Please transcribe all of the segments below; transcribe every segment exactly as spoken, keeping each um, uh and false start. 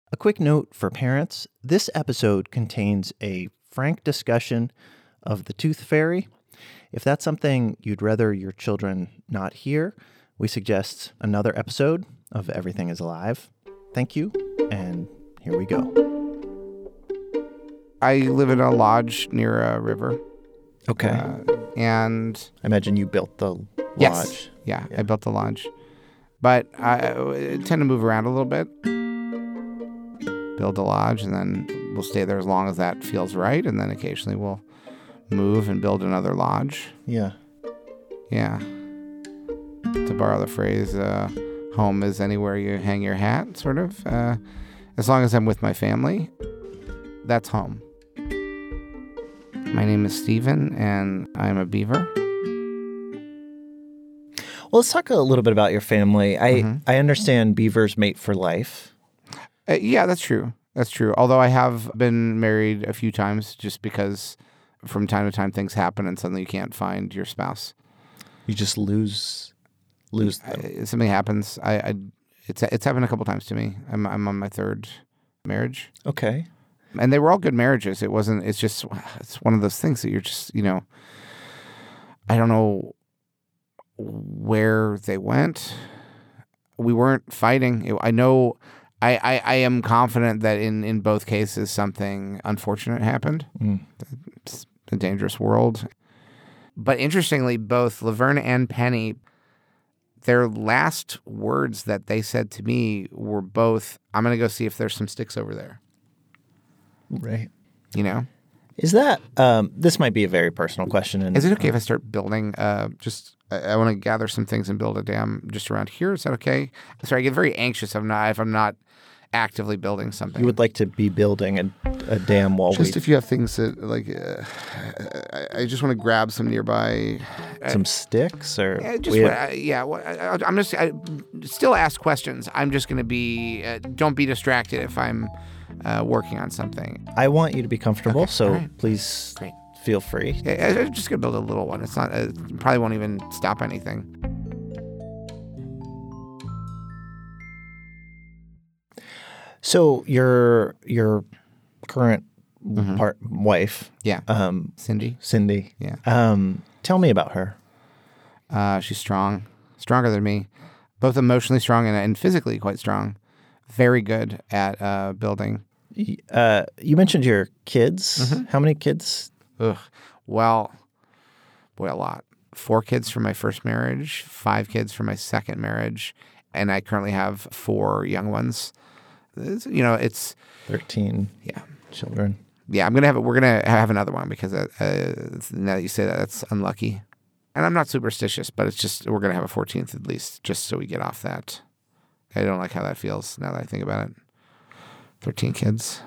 A quick note for parents, this episode contains a frank discussion of the tooth fairy. If that's something you'd rather your children not hear, we suggest another episode of Everything is Alive. Thank you, and here we go. I live in a lodge near a river. Okay. Uh, and I imagine you built the lodge. Yes. Yeah, yeah, I built the lodge. But I, I tend to move around a little bit. Build a lodge, and then we'll stay there as long as that feels right, and then occasionally we'll move and build another lodge. Yeah. Yeah. To borrow the phrase, uh, home is anywhere you hang your hat, sort of. Uh, as long as I'm with my family, that's home. My name is Steven, and I'm a beaver. Well, let's talk a little bit about your family. I, mm-hmm. I understand beavers mate for life. Uh, yeah, that's true. That's true. Although I have been married a few times just because from time to time things happen and suddenly you can't find your spouse. You just lose lose them. I, something happens. I, I it's it's happened a couple times to me. I'm I'm on my third marriage. Okay. And they were all good marriages. It wasn't it's just it's one of those things that you're just, you know, I don't know where they went. We weren't fighting. It, I know I, I, I am confident that in, in both cases something unfortunate happened. Mm. It's a dangerous world. But interestingly, both Laverne and Penny, their last words that they said to me were both, I'm going to go see if there's some sticks over there. Right. You know? Is that, um, this might be a very personal question. And, Is it okay uh, if I start building, uh, just, I, I want to gather some things and build a dam just around here? Is that okay? Sorry, I get very anxious if I'm not, if I'm not actively building something. You would like to be building a, a dam while just we... if you have things that, like, uh, I, I just want to grab some nearby... Some uh, sticks? or uh, just, have... uh, Yeah, well, I, I'm just... I still ask questions. I'm just going to be... Uh, don't be distracted if I'm uh, working on something. I want you to be comfortable, okay. so right. please Great. Feel free. Yeah, I'm just going to build a little one. It's not... Uh, probably won't even stop anything. So your your current mm-hmm. part wife, yeah, um, Cindy, Cindy, yeah. Um, tell me about her. Uh, she's strong, stronger than me, both emotionally strong and, and physically quite strong. Very good at uh, building. Uh, you mentioned your kids. Mm-hmm. How many kids? Ugh. Well, boy, a lot. Four kids from my first marriage, five kids from my second marriage, and I currently have four young ones. It's, you know, it's thirteen. Yeah, children. Yeah, I'm gonna have we're gonna have another one because uh, uh, now that you say that, that's unlucky. And I'm not superstitious, but it's just we're gonna have a fourteenth at least, just so we get off that. I don't like how that feels now that I think about it. Thirteen kids.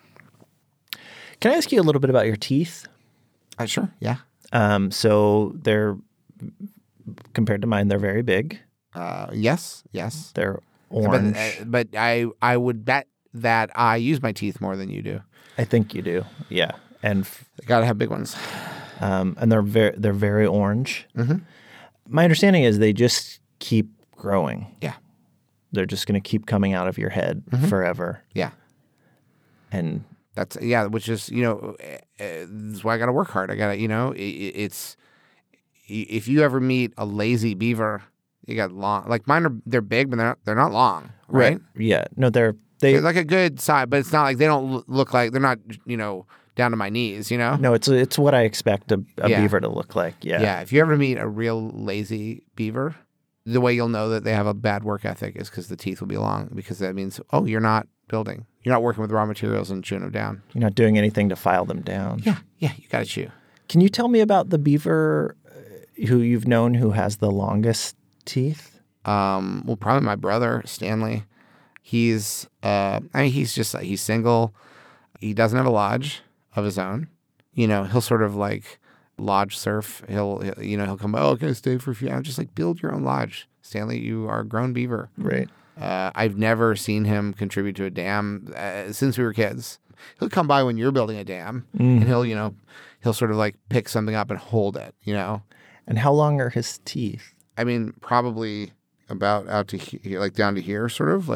Can I ask you a little bit about your teeth? Uh, sure. Yeah. Um. So they're compared to mine, they're very big. Uh. Yes. Yes. They're orange. But, uh, but I I would bet that I use my teeth more than you do. I think you do. Yeah. And f- gotta have big ones. Um. And they're very they're very orange. Mm-hmm. My understanding is they just keep growing. Yeah. They're just going to keep coming out of your head mm-hmm. forever. Yeah. And that's yeah, which is you know, uh, this is why I got to work hard. I got to you know, it, it's if you ever meet a lazy beaver. You got long, like mine are, they're big, but they're not, they're not long, right? right? Yeah. No, they're, they, they're like a good size, but it's not like they don't look like, they're not, you know, down to my knees, you know? No, it's it's what I expect a, a yeah. beaver to look like. Yeah. Yeah. If you ever meet a real lazy beaver, the way you'll know that they have a bad work ethic is because the teeth will be long, because that means, oh, you're not building. You're not working with raw materials and chewing them down. You're not doing anything to file them down. Yeah. Yeah. You got to chew. Can you tell me about the beaver who you've known who has the longest teeth? Um, well, probably my brother, Stanley. He's, uh, I mean, he's just, he's single. He doesn't have a lodge of his own. You know, he'll sort of like lodge surf. He'll, he'll you know, he'll come, oh, can I stay for a few hours? Just like build your own lodge. Stanley, you are a grown beaver. Right. Uh, I've never seen him contribute to a dam uh, since we were kids. He'll come by when you're building a dam mm. and he'll, you know, he'll sort of like pick something up and hold it, you know. And how long are his teeth? I mean, probably about out to here, like down to here, sort of like.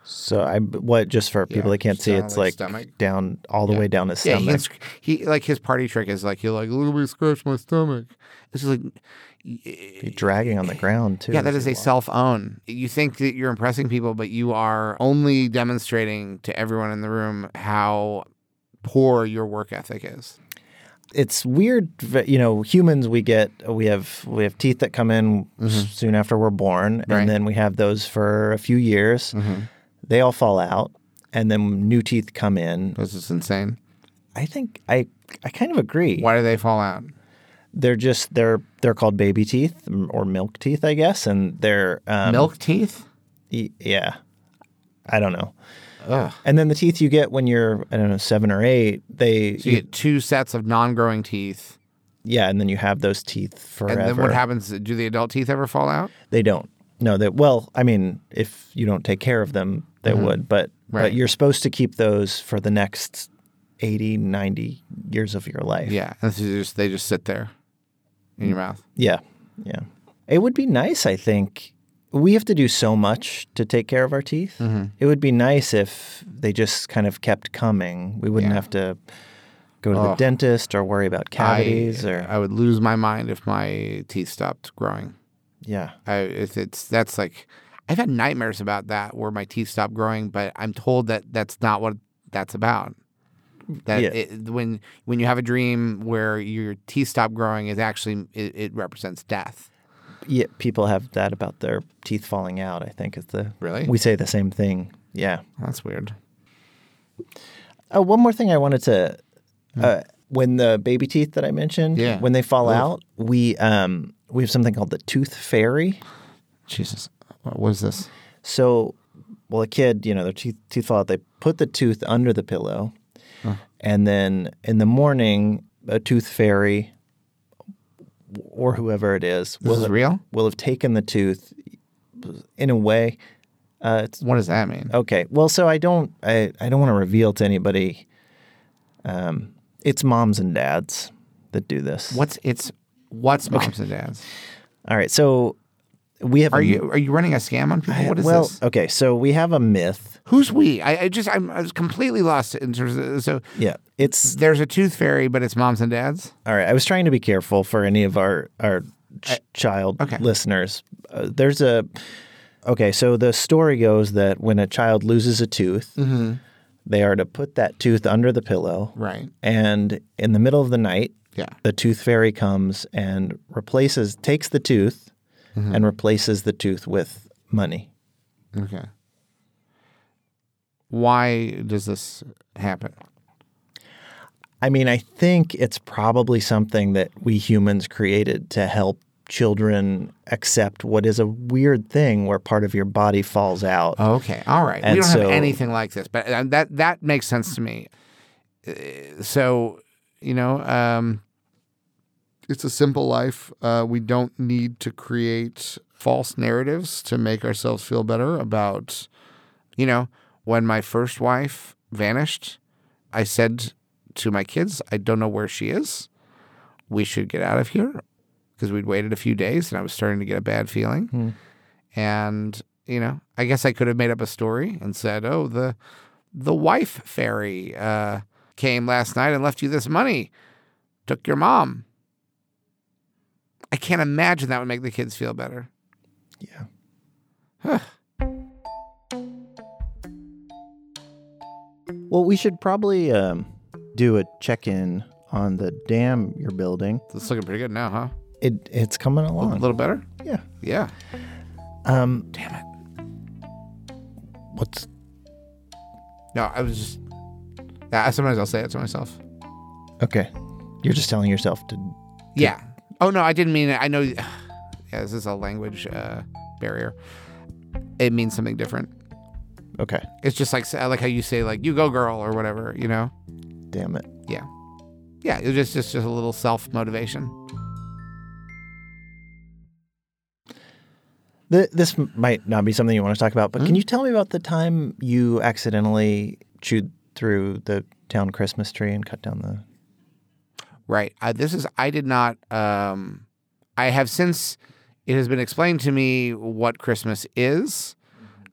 So I what just for people Yeah, that can't just see, down, it's like, like stomach. down all the Yeah. way down his Yeah, he, stomach. can sc- he like his party trick is like he'll like look at me scratch my stomach. It's just like Be dragging on the ground too. yeah, that as is you a walk. self own. You think that you're impressing people, but you are only demonstrating to everyone in the room how poor your work ethic is. It's weird, you know. Humans, we get we have we have teeth that come in s- soon after we're born, Right. and then we have those for a few years. They all fall out, and then new teeth come in. This is insane. I think I I kind of agree. Why do they fall out? They're just they're they're called baby teeth or milk teeth, I guess, and they're um, Milk teeth? y- yeah, I don't know. Ugh. And then the teeth you get when you're I don't know seven or eight, they So you get two sets of non-growing teeth. yeah, and then you have those teeth forever. And then what happens? Do the adult teeth ever fall out? They don't. No, they well, I mean, if you don't take care of them, they would, but Right. but you're supposed to keep those for the next eighty, ninety years of your life. Yeah. And so they just, they just sit there in your mouth. Yeah. Yeah. It would be nice, I think. We have to do so much to take care of our teeth. Mm-hmm. It would be nice if they just kind of kept coming. We wouldn't Yeah. have to go to the Ugh. dentist or worry about cavities I, or I would lose my mind if my teeth stopped growing. yeah. I, it's, it's that's like I've had nightmares about that where my teeth stop growing, but I'm told that that's not what that's about. That Yeah. it, when when you have a dream where your teeth stop growing, it actually it, it represents death. Yeah, people have that about their teeth falling out, I think is the Really? We say the same thing. Yeah. That's weird. Oh, one more thing I wanted to uh, when the baby teeth that I mentioned, Yeah. when they fall Oof. out, we um we have something called the tooth fairy. Jesus, what was this? So, well, a kid, you know, their teeth, teeth fall out. They put the tooth under the pillow, and then in the morning, a tooth fairy or whoever it is This will is have, real? will have taken the tooth. In a way, uh, it's What does that mean? okay. Well, so I don't, I, I don't want to reveal to anybody. Um, it's moms and dads that do this. What's it's what's moms and dads? All right, so we have. Are a, you are you running a scam on people? What is well, this? okay, so we have a myth. Who's we? I, I just I'm, I was completely lost in terms of so Yeah, it's there's a tooth fairy, but it's moms and dads. all right. I was trying to be careful for any of our our ch- child okay. listeners. Uh, there's a okay. So the story goes that when a child loses a tooth, Mm-hmm. they are to put that tooth under the pillow, Right. and in the middle of the night, Yeah. the tooth fairy comes and replaces, takes the tooth, Mm-hmm. and replaces the tooth with money. Okay. Why does this happen? I mean, I think it's probably something that we humans created to help children accept what is a weird thing where part of your body falls out. Okay. All right. And we don't so- have anything like this, but uh, that that makes sense to me. Uh, So, you know, um, it's a simple life. Uh, we don't need to create false narratives to make ourselves feel better about, you know, when my first wife vanished, I said to my kids, I don't know where she is. We should get out of here because we'd waited a few days and I was starting to get a bad feeling. Hmm. And, you know, I guess I could have made up a story and said, oh, the the wife fairy uh, came last night and left you this money, took your mom. I can't imagine that would make the kids feel better. Yeah. Well, we should probably um, do a check-in on the dam you're building. It's looking pretty good now, huh? It it's coming A along. little better? Yeah. Yeah. Um, Damn it. what's No, I was just... Yeah, sometimes I'll say it to myself. okay? You're just telling yourself to. Yeah. Oh, no, I didn't mean it. I know... Yeah, this is a language uh, barrier. It means something different. Okay. It's just like I like how you say, like, you go, girl, or whatever, you know? Damn it. Yeah. Yeah, it's just, just, just a little self-motivation. Th- this m- might not be something you want to talk about, but Hmm? can you tell me about the time you accidentally chewed through the town Christmas tree and cut down the? Right. Uh, this is, I did not, um, I have since, it has been explained to me what Christmas is.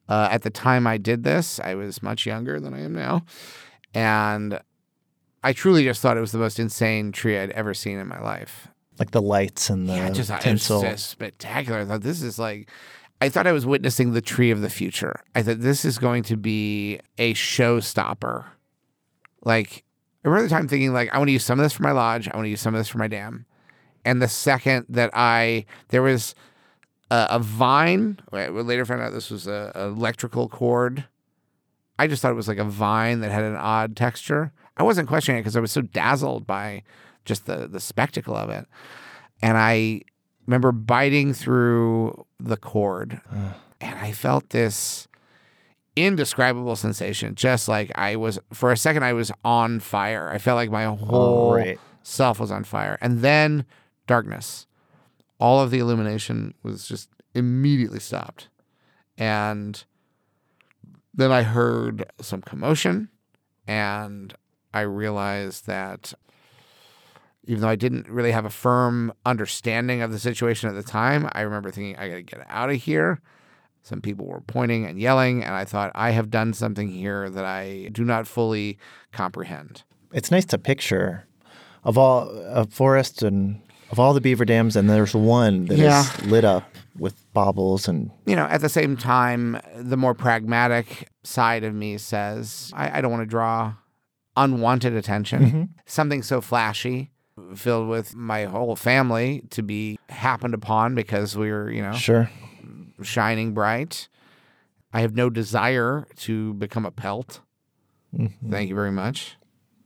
Uh, at the time I did this, I was much younger than I am now. And I truly just thought it was the most insane tree I'd ever seen in my life. Like the lights and the yeah, just, tinsel. It was just spectacular. I thought this is like, I thought I was witnessing the tree of the future. I thought this is going to be a showstopper. Like, I remember the time thinking, like, I want to use some of this for my lodge. I want to use some of this for my dam. And the second that I, there was a, a vine, we later found out this was an electrical cord. I just thought it was like a vine that had an odd texture. I wasn't questioning it because I was so dazzled by just the, the spectacle of it. And I remember biting through the cord uh. and I felt this indescribable sensation. Just like I was, for a second, I was on fire. I felt like my whole oh, right. self was on fire. And then darkness. All of the illumination was just immediately stopped. And then I heard some commotion and I realized that even though I didn't really have a firm understanding of the situation at the time, I remember thinking, I got to get out of here. Some people were pointing and yelling, and I thought, I have done something here that I do not fully comprehend. It's nice to picture of all a forest and of all the beaver dams, and there's one that yeah. is lit up with baubles. And you know, at the same time, the more pragmatic side of me says, I, I don't want to draw unwanted attention. Mm-hmm. Something so flashy, filled with my whole family to be happened upon because we were, you know, sure. shining bright. I have no desire to become a pelt. Mm-hmm. Thank you very much.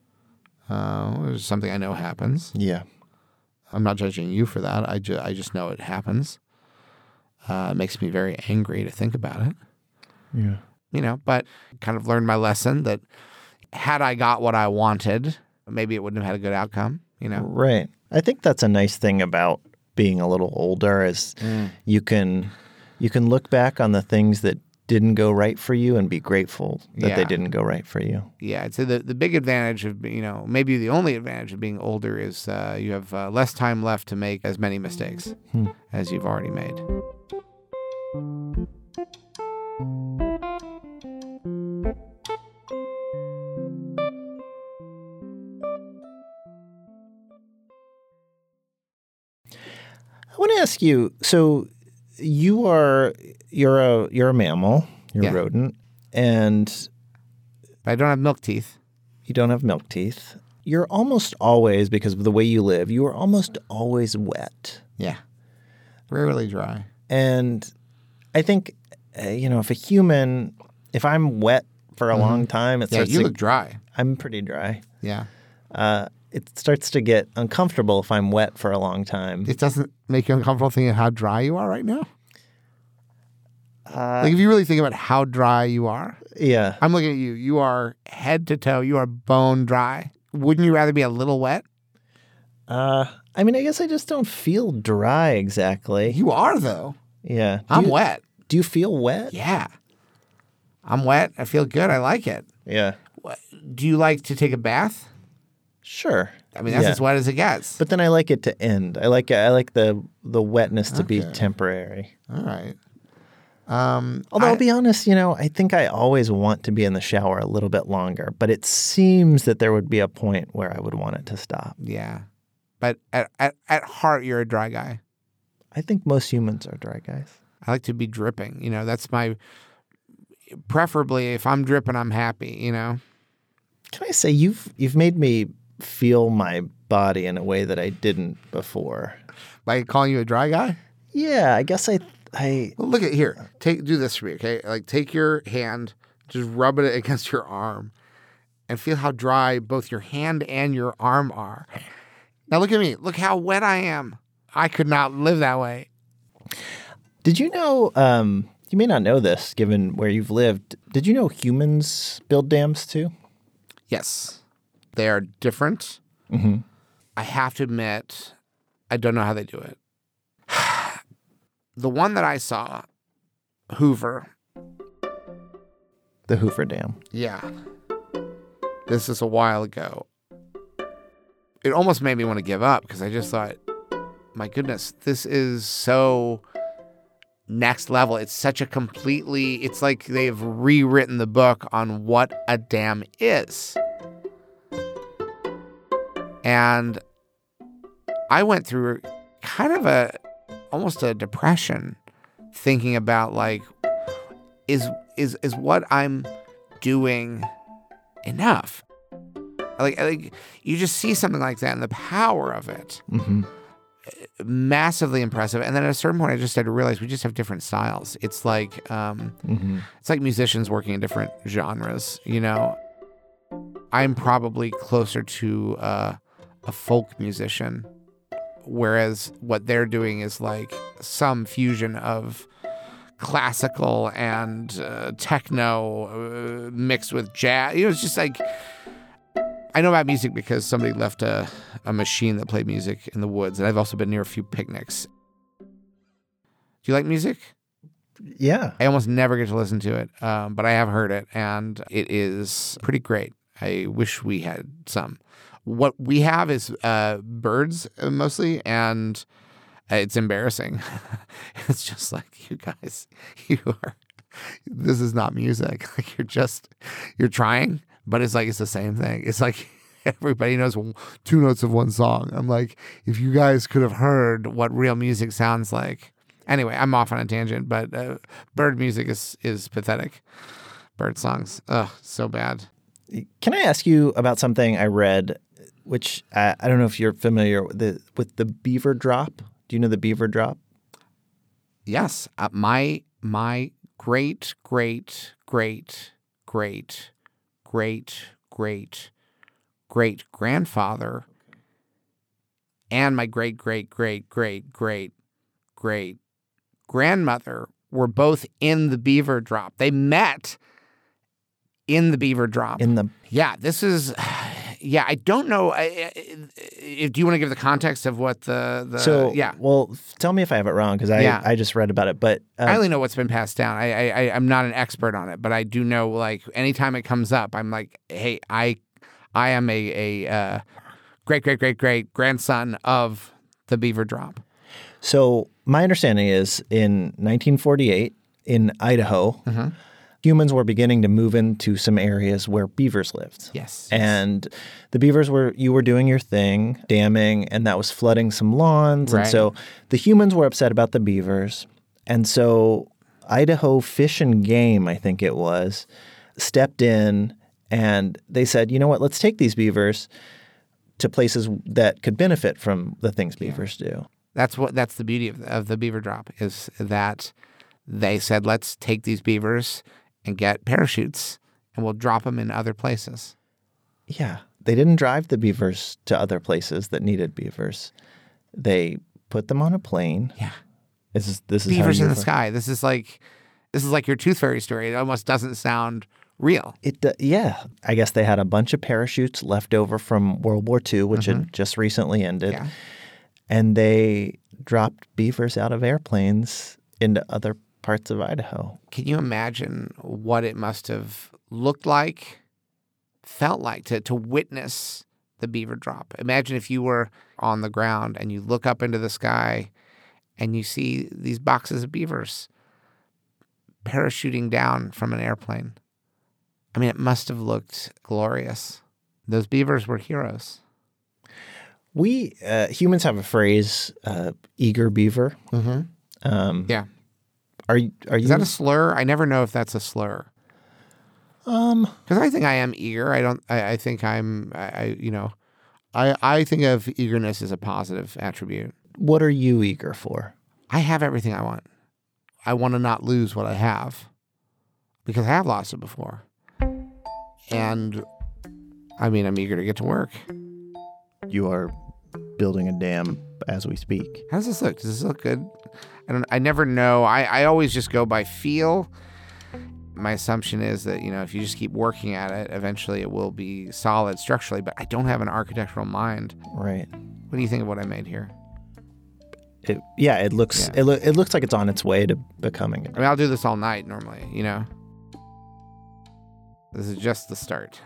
Uh, it's something I know happens. Yeah. I'm not judging you for that. I, ju- I just know it happens. Uh, it makes me very angry to think about it. Yeah. You know, but kind of learned my lesson that had I got what I wanted, maybe it wouldn't have had a good outcome, you know? Right. I think that's a nice thing about being a little older is mm. you can you can look back on the things that didn't go right for you and be grateful that yeah. they didn't go right for you. Yeah, I'd say the, the big advantage of, you know, maybe the only advantage of being older is uh, you have uh, less time left to make as many mistakes hmm. as you've already made. I want to ask you, so you are you're a you're a mammal, you're yeah. a rodent, and I don't have milk teeth. You don't have milk teeth. You're almost always, because of the way you live, you are almost always wet. Yeah, rarely dry. And I think, uh, you know, if a human, if I'm wet for a mm-hmm. long time, it yeah, starts you to, look dry. I'm pretty dry. Yeah. Uh, it starts to get uncomfortable if I'm wet for a long time. It doesn't make you uncomfortable thinking how dry you are right now? Uh, like if you really think about how dry you are. Yeah. I'm looking at you. You are head to toe. You are bone dry. Wouldn't you rather be a little wet? Uh, I mean, I guess I just don't feel dry exactly. You are, though. Yeah. Do I'm you, wet. Do you feel wet? Yeah. I'm wet. I feel good. I like it. Yeah. Do you like to take a bath? Sure. I mean, that's yeah. as wet as it gets. But then I like it to end. I like I like the the wetness to okay. be temporary. All right. Um, Although I, I'll be honest, you know, I think I always want to be in the shower a little bit longer, but it seems that there would be a point where I would want it to stop. Yeah. But at, at, at heart, you're a dry guy. I think most humans are dry guys. I like to be dripping. You know, that's my, preferably if I'm dripping, I'm happy, you know. Can I say, you've you've made me feel my body in a way that I didn't before. By calling you a dry guy? Yeah, I guess I... I well, look at here. Take do this for me, okay? Like take your hand, just rub it against your arm, and feel how dry both your hand and your arm are. Now look at me. Look how wet I am. I could not live that way. Did you know? Um, you may not know this, given where you've lived. Did you know humans build dams too? Yes, they are different. Mm-hmm. I have to admit, I don't know how they do it. The one that I saw, Hoover. The Hoover Dam. Yeah. This is a while ago. It almost made me want to give up because I just thought, my goodness, this is so next level. It's such a completely, it's like they've rewritten the book on what a dam is. And I went through kind of a, almost a depression thinking about like, is, is, is what I'm doing enough? Like, like you just see something like that and the power of it. Mm-hmm. Massively impressive. And then at a certain point, I just had to realize we just have different styles. It's like, um, Mm-hmm. it's like musicians working in different genres. You know, I'm probably closer to uh, a folk musician, whereas what they're doing is like some fusion of classical and uh, techno uh, mixed with jazz. You know, it's just like, I know about music because somebody left a, a machine that played music in the woods, and I've also been near a few picnics. Do you like music? Yeah. I almost never get to listen to it, um, but I have heard it, and it is pretty great. I wish we had some. What we have is uh, birds uh, mostly, and it's embarrassing. It's just like, you guys, you are, this is not music. Like, you're just, you're trying. But it's like, it's the same thing. It's like everybody knows two notes of one song. I'm like, if you guys could have heard what real music sounds like. Anyway, I'm off on a tangent, but uh, bird music is, is pathetic. Bird songs, ugh, so bad. Can I ask you about something I read, which uh, I don't know if you're familiar with the, with the beaver drop? Do you know the beaver drop? Yes. Uh, my, my great, great, great, great, great, great, great grandfather and my great, great, great, great, great, great grandmother were both in the beaver drop. They met in the beaver drop. In the Yeah, this is, yeah, I don't know. I, I, do you want to give the context of what the, the so yeah. Well, tell me if I have it wrong because I, Yeah. I just read about it. But uh, I only know what's been passed down. I, I, I'm not an expert on it, but I do know, like, anytime it comes up, I'm like, hey, I, I am a, a uh, great, great, great, great grandson of the beaver drop. So my understanding is in nineteen forty-eight in Idaho, Mm-hmm. humans were beginning to move into some areas where beavers lived. Yes. And the beavers were, you were doing your thing, damming, and that was flooding some lawns. Right. And so the humans were upset about the beavers. And so Idaho Fish and Game, I think it was, stepped in and they said, you know what, let's take these beavers to places that could benefit from the things beavers do. That's what. That's the beauty of, of the beaver drop is that they said, let's take these beavers and get parachutes, and we'll drop them in other places. Yeah. They didn't drive the beavers to other places that needed beavers. They put them on a plane. Yeah. This is, this is Beavers how in you the sky. This is like, this is like your Tooth Fairy story. It almost doesn't sound real. It, uh, yeah. I guess they had a bunch of parachutes left over from World War Two, which Mm-hmm. had just recently ended. Yeah. And they dropped beavers out of airplanes into other parts of Idaho. Can you imagine what it must have looked like, felt like to, to witness the beaver drop? Imagine if you were on the ground and you look up into the sky and you see these boxes of beavers parachuting down from an airplane. I mean, it must have looked glorious. Those beavers were heroes. We uh, humans have a phrase, uh, eager beaver. Mm-hmm. Um, Yeah. Are you? Are you? Is that a slur? I never know if that's a slur. um. Because I think I am eager. I don't. I, I think I'm. I, I. You know. I. I think of eagerness as a positive attribute. What are you eager for? I have everything I want. I want to not lose what I have, because I have lost it before. And I mean, I'm eager to get to work. You are building a dam as we speak. How does this look? Does this look good? I don't. I never know. I. I always just go by feel. My assumption is that, you know, if you just keep working at it, eventually it will be solid structurally. But I don't have an architectural mind. Right. What do you think of what I made here? It, yeah. It looks. Yeah. It, lo- it looks like it's on its way to becoming. I mean, I'll do this all night normally, you know? This is just the start.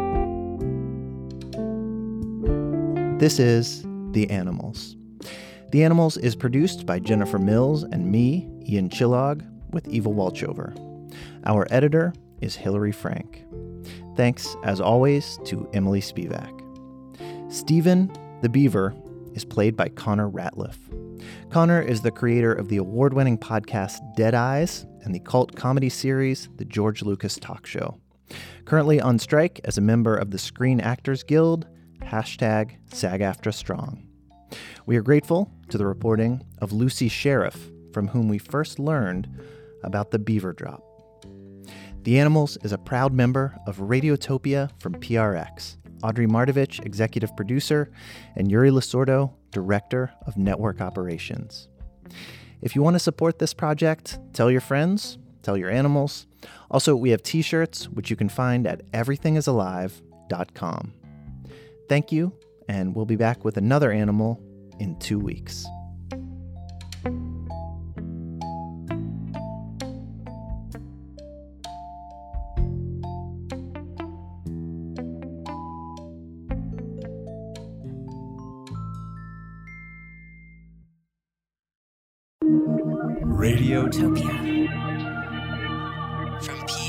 This is The Animals. The Animals is produced by Jennifer Mills and me, Ian Chillog, with Eva Walchover. Our editor is Hillary Frank. Thanks, as always, to Emily Spivak. Stephen the Beaver is played by Connor Ratliff. Connor is the creator of the award-winning podcast Dead Eyes and the cult comedy series The George Lucas Talk Show. Currently on strike as a member of the Screen Actors Guild, hashtag SAG-AFTRA-Strong. We are grateful to the reporting of Lucy Sheriff, from whom we first learned about the beaver drop. The Animals is a proud member of Radiotopia from P R X. Audrey Mardovich, executive producer, and Yuri Lasordo, director of network operations. If you want to support this project, tell your friends, tell your animals. Also, we have t-shirts, which you can find at everything is alive dot com. Thank you, and we'll be back with another animal in two weeks. Radiotopia from P